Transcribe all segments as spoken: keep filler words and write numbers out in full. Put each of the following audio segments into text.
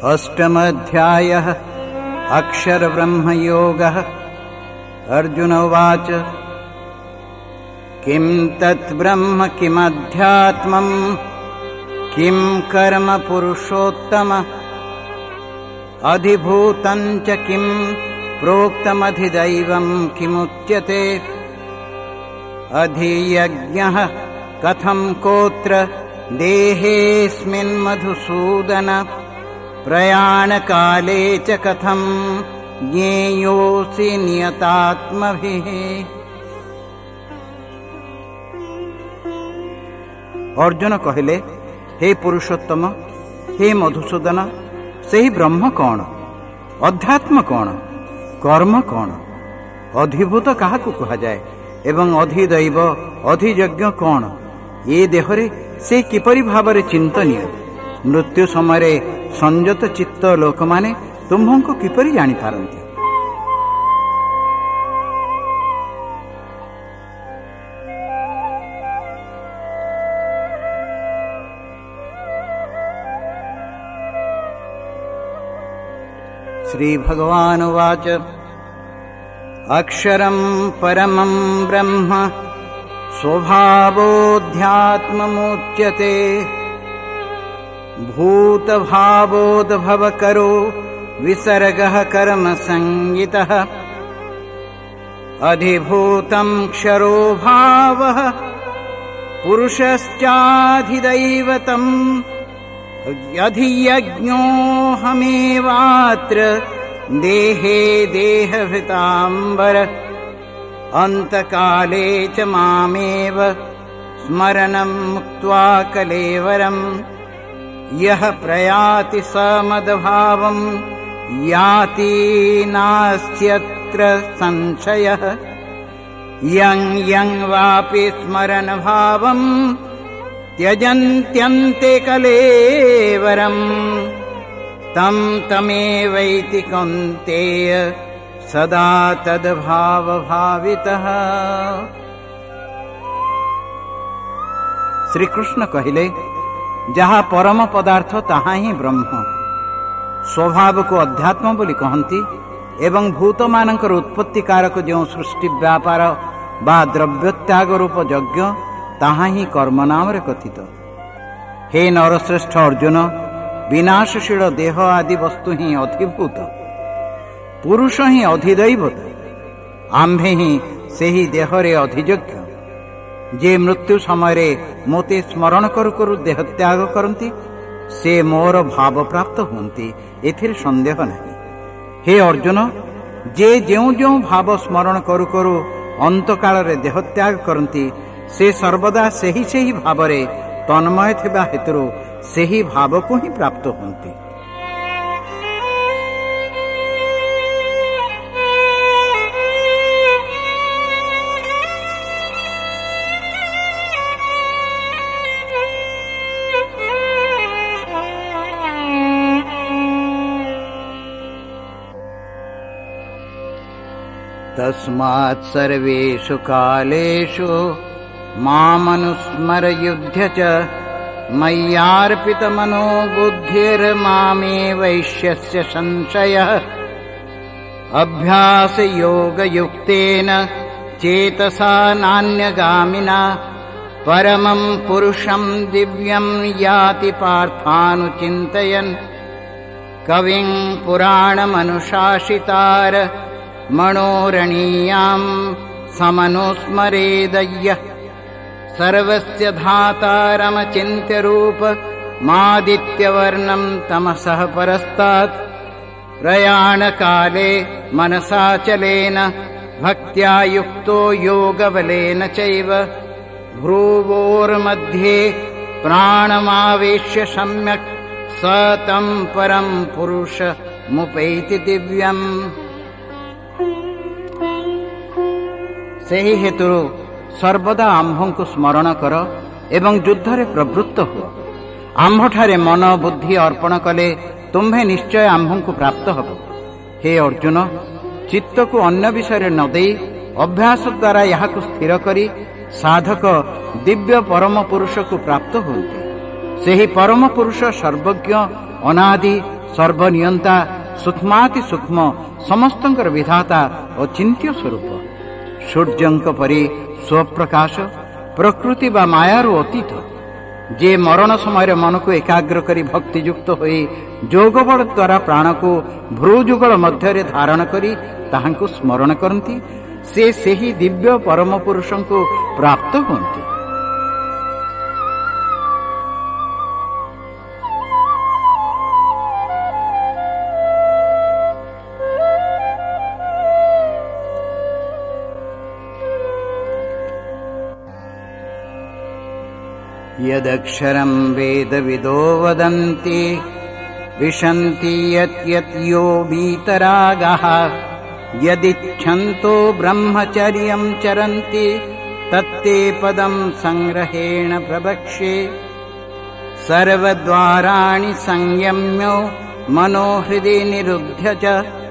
अष्टमोऽध्यायः अक्षरब्रह्मयोगः। अर्जुन उवाच किं तत् ब्रह्म किमध्यात्मं किं कर्म पुरुषोत्तम अधिभूतं च किं प्रोक्तमधिदैवं किमुच्यते अधियज्ञः कथं कोत्र देहेऽस्मिन् मधुसूदन प्रयाणकाले च कथं ज्ञेयोऽसि नियतात्मभिः। अर्जुन कहले, हे पुरुषोत्तम, हे मधुसूदन, सेही ब्रह्म कौन, अध्यात्म कौन, कर्म कौन, अधिभूत काहाकु कहा जाए एवं अधिदैव अधियज्ञ कौन, ये देहरे से किपरि भावरे चिंतनीय। मृत्यु समय संयत चित्त लोक माने तुम्भंको किपरि जानी पारंती। श्री भगवान उवाच अक्षरं परमं ब्रह्म स्वभावोऽध्यात्ममुच्यते भूतभावोद्भवकरो विसर्गः कर्म संज्ञितः अधिभूतं क्षरो भावः पुरुषश्चाधिदैवतम् अधियज्ञोऽहमेवात्र देहे देहभृताम्बर अन्तकाले च मामेव स्मरणं मुक्त्वा कलेवरम् यः प्रयाति स मद्भावं याति नास्त्यत्र संशयः यं यं वापि स्मरन् भावं त्यजन्त्यन्ते कलेवरम् तं तमेवैति कौन्तेय सदा तद्भावभावितः। श्री कृष्ण कहिले, जहा परम पदार्थ ताहा ही ब्रह्म। स्वभाव को अध्यात्म बोली कहती एवं भूत मानकर उत्पत्ति कारक जो सृष्टि व्यापार बा द्रव्यत्याग रूप यज्ञ ताहा ही कर्म नाम रे कथित। हे नरश्रेष्ठ अर्जुन, विनाशशील देह आदि वस्तु ही अधिभूत, पुरुष ही अधिदैवत, आम्भे ही से ही देह रे अधियज्ञ। जे मृत्यु समय मोते स्मरण करू करू देह त्याग करती से मोर भाव प्राप्त होती, एथिर संदेह नहीं। हे अर्जुन, जे ज्यों ज्यों भाव स्मरण करू करू अंत काल रे देह त्याग करती से सर्वदा सेही सेही भाव रे तन्मय थिबा हेतु सेही भाव को ही प्राप्त होती। तस्मात् सर्वेषु कालेषु मामनुस्मर युध्य च मय्यार्पितमनो बुद्धिर्मामे वैश्यस्य संशयः अभ्यासयोगयुक्तेन चेतसा नान्यगामिना परमं पुरुषं दिव्यं याति पार्थानुचिन्तयन् कविं पुराणमनुशासितार मनोरणीयां समनुस्मरेदय्यः सर्वस्य धातारमचिन्त्य रूप मादित्यवर्णं तमसः परस्तात् प्रयाणकाले मनसाचलेन भक्त्या युक्तो योगबलेन चैव भ्रुवोर्मध्ये प्राणमावेश्य सम्यक् स तं परं पुरुषमुपैति दिव्यम्। सेही हेतु सर्वदा आम्भं को स्मरण कर एवं युद्ध रे प्रवृत्त हो। आम्भठारे मन बुद्धि अर्पण कले तुम्भे निश्चय आम्भं को प्राप्त हब। हे अर्जुन, चित्त को अन्य विषय न देई अभ्यास द्वारा यहाँ को स्थिर करी साधक दिव्य परम पुरुष को प्राप्त होते। ସେହି ପରମ ପୁରୁଷ ସର୍ବଜ୍ଞ ଅନାଦି ସର୍ବନିୟନ୍ତା ସୂକ୍ଷ୍ମାତି ସୂକ୍ଷ୍ମ ସମସ୍ତଙ୍କର ବିଧାତା ଓ ଚିନ୍ତ୍ୟ ସ୍ୱରୂପ ସୂର୍ଯ୍ୟଙ୍କ ପରି ସ୍ୱପ୍ରକାଶ ପ୍ରକୃତି ବା ମାୟାରୁ ଅତୀତ ଯେ ମରଣ ସମୟରେ ମନକୁ ଏକାଗ୍ର କରି ଭକ୍ତିଯୁକ୍ତ ହୋଇ ଯୋଗବଳ ଦ୍ୱାରା ପ୍ରାଣକୁ ଭ୍ରୁଯୁଗଳ ମଧ୍ୟରେ ଧାରଣ କରି ତାହାଙ୍କୁ ସ୍ମରଣ କରନ୍ତି ସେ ସେହି ଦିବ୍ୟ ପରମ ପୁରୁଷଙ୍କୁ ପ୍ରାପ୍ତ ହୁଅନ୍ତି। यदक्षरं वेदविदो वदन्ति विशन्ति यत् यत् यो वीतरागः यदिच्छन्तो ब्रह्मचर्यं चरन्ति तत्ते पदं संग्रहेण प्रवक्ष्ये सर्वद्वाराणि संयम्यो मनोहृदि निरुध्य च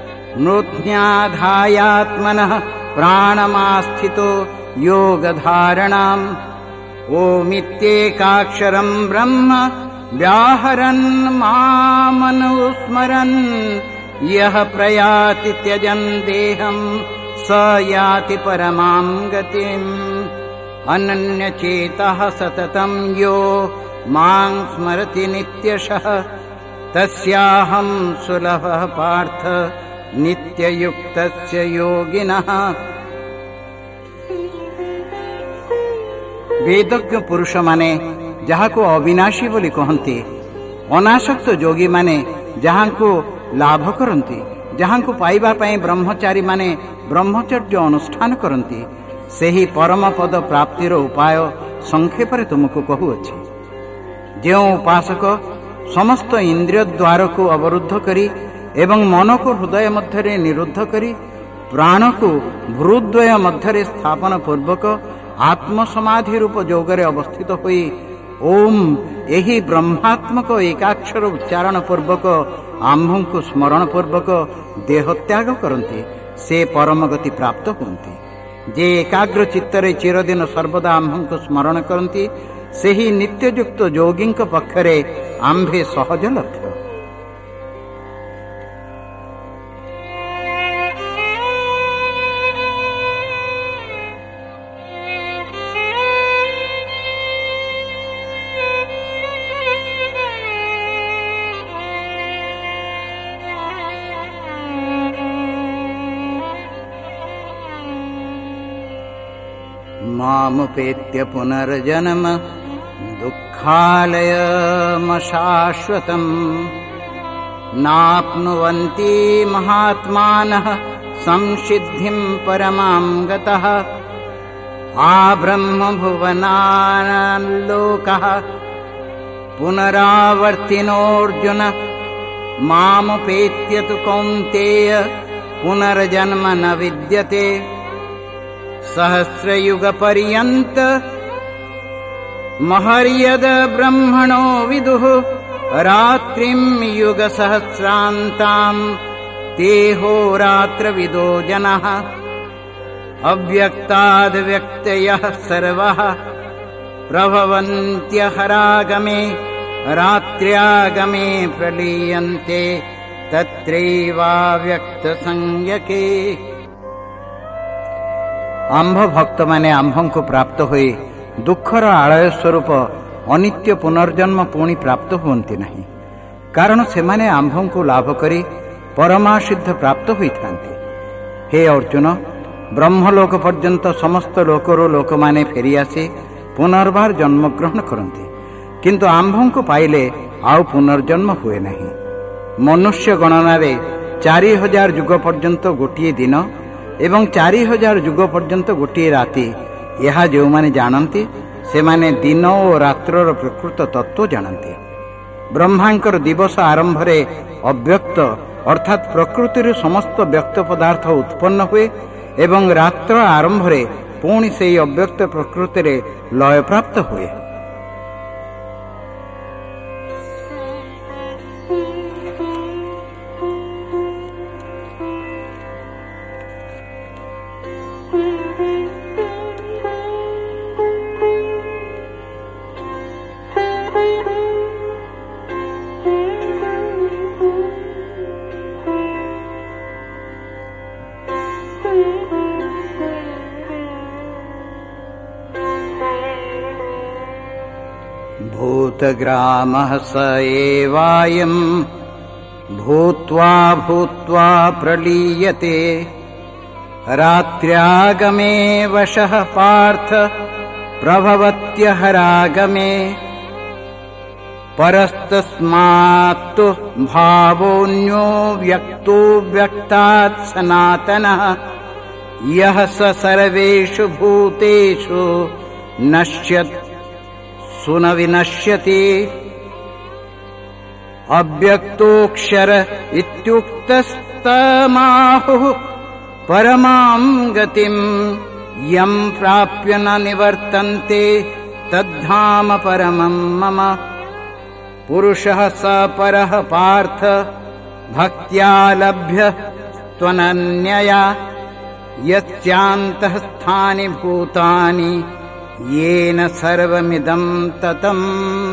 नृत्न्याधायात्मनः प्राणमास्थितो योगधारणाम् ओमित्येकाक्षरं ब्रह्म व्याहरन् मामनुस्मरन् यः प्रयाति त्यजन् देहं स याति परमां गतिम् अनन्यचेतः सततं यो मां स्मरति नित्यशः तस्याहं सुलभः पार्थ नित्ययुक्तस्य योगिनः। वेदज्ञ पुरुष माने जहाको अविनाशी बोली कहती अनासक्त योगी माने जहांको लाभ करती जहांको पाइबा पाई ब्रह्मचारी माने ब्रह्मचर्य अनुष्ठान करती सेही परम पद प्राप्तिर उपाय संक्षेप तुमको कहूअछि। जो उपासक समस्त इंद्रिय द्वार को अवरुद्ध करी एवं मन को हृदय मध्य निरुद्ध करी प्राण को भ्रुद्वय मध्य स्थापन पूर्वक आत्म समाधि रूप योगरे अवस्थित होई ओम एही ब्रह्मात्मक एकाक्षर उच्चारण पूर्वक आम्भं को स्मरण पूर्वक देहत्याग करती से परम गति प्राप्त होती। जे एकाग्र चित्तरे चिरदिन सर्वदा आम्भं को स्मरण करती सेही नित्ययुक्त योगी पक्षरे आम्भे सहज लभ्य। मामुपेत्य पुनर्जन्म दुःखालयमशाश्वतम् नाप्नुवन्ति महात्मानः संसिद्धिं परमां गतः आब्रह्म भुवनाल्लोकः पुनरावर्तिनोऽर्जुन मामुपेत्य तु कौन्तेय पुनर्जन्म न विद्यते सहस्रयुग पर्यंत महर्यद ब्रह्मणो विदुः रात्रिं युग सहस्रान्तां ते होरात्रविदो जनः अव्यक्ताद् व्यक्तयः सर्वः प्रभवन्त्यहरागमे रात्र्यागमे प्रलीयन्ते तत्रैवाव्यक्तसंज्ञके। आंभ भक्त माने आंभं को प्राप्त हुए दुखर आलय स्वरूप अनित्य पुनर्जन्म पुणी प्राप्त हुअन्ति नहीं कारण से माने आंभं को लाभ करी परमासिद्ध प्राप्त होइथान्ति। हे अर्जुन ब्रह्मलोक पर्यंत समस्त लोकरो लोक माने फेरी आसी पुनर्बार जन्म ग्रहण करती किंतु आंभं को पाइले आउ पुनर्जन्म हुए नहीं। मनुष्य गणनारे चारि हजार युग पर्यंत गोटिए दिन एवं चारि हजार युग पर्यंत गोटे राति यह जो माने जानती से माने दिन और रात्रर प्रकृत तत्व जानती। ब्रह्मांकर दिवस आरंभ रे अव्यक्त अर्थात प्रकृतिर समस्त व्यक्त पदार्थ उत्पन्न हुए एवं रात्र आरंभ रे पुणी से अव्यक्त प्रकृति रे लय प्राप्त हुए। क्षुद्रग्रामः स एवायं भूत्वा भूत्वा प्रलीयते रात्र्यागमे वशः पार्थ प्रभवत्यहरागमे परस्तस्मात्तु भावोऽन्यो व्यक्तो व्यक्तात् सनातनः यः स सर्वेषु भूतेषु नश्यत् सुन विनश्यति अव्यक्तोऽक्षर इत्युक्तस्तमाहुः परमां गतिं यं प्राप्य न निवर्तन्ते तद्धाम परमं मम पुरुषः स परः पार्थ भक्त्या लभ्य त्वनन्यया यस्यान्तः स्थानि भूतानि येन सर्वमिदं ततम्।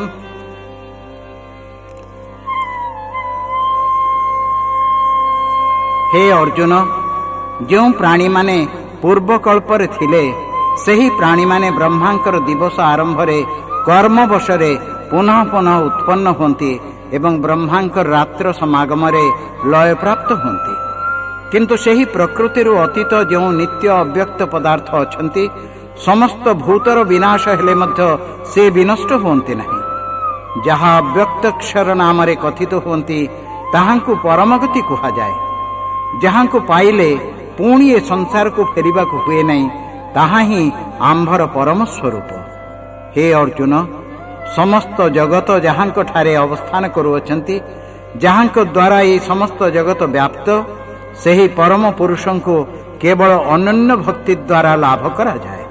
हे अर्जुन, जो प्राणी माने पूर्व कल्परे थिले सेही प्राणी माने ब्रह्मांकर दिवस आरंभरे कर्मवशरे पुनः पुनः उत्पन्न होती एवं ब्रह्मांकर रात्र समागमरे लय प्राप्त होती। किंतु सेही प्रकृतिरु अतीत जो नित्य अव्यक्त पदार्थ अछंती समस्त भूतर विनाश हेले मध्य से विनष्ट होती नहीं। जहाँ अव्यक्त अक्षर नाम कथित होती ताहांकु परमगति कहा जाए। जहाँ को पाइले पुणी ए संसार को फेरिबा को हुए नहीं, ताहा ही आंभर परम स्वरूप। हे अर्जुन, समस्त जगत जहाँ को ठारे अवस्थान करुअछंती, जहाँ को द्वारा ये समस्त जगत व्याप्त, सेही परम पुरुषों को केवल अनन्य भक्ति द्वारा लाभ करा जाए।